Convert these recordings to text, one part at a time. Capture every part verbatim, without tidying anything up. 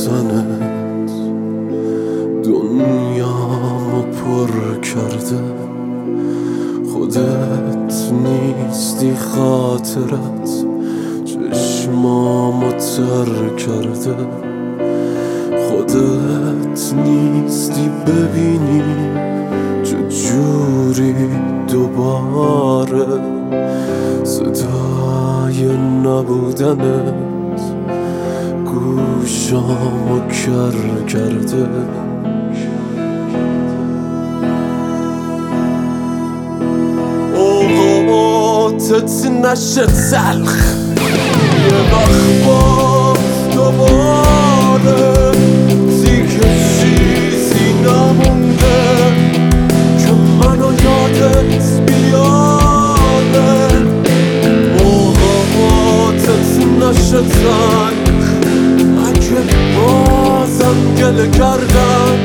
رفتنت دنیامو پر کرده. خودت نیستی خاطرت چشمامو تر کرده. خودت نیستی ببینی چجوری دوباره صدای نبودنت گوشامو کر کرده. اوقاتت نشه تلخ یه وقت باز دوباره دیگه چیزی نمونده که منو یادت بیاره. اوقاتت نشه تلخ اگه بازم گله کردم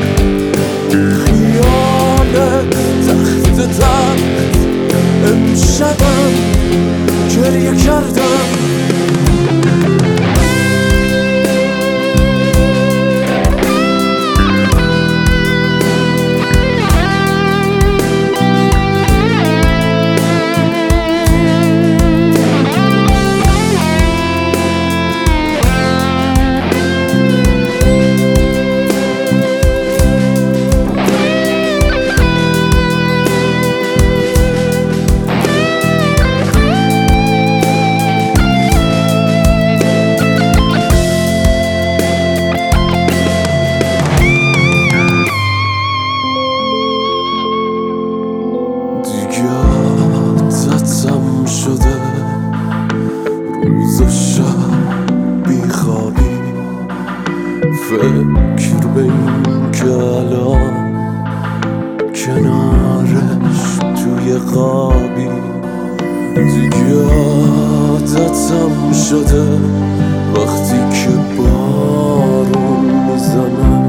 خیالت تخت تخت امشبم گریه کردم. عادتم شده روز و شب بیخوابی فکر به این که الان کنارش توی خوابی. دیگه عادتم شده وقتی که بارون میزنه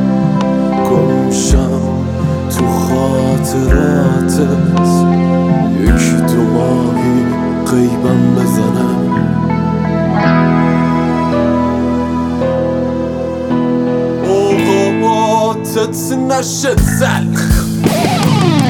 گمشم تو خاطراتت یکی دو ماهی غیبم بزنه. اوقاتت نشه تلخ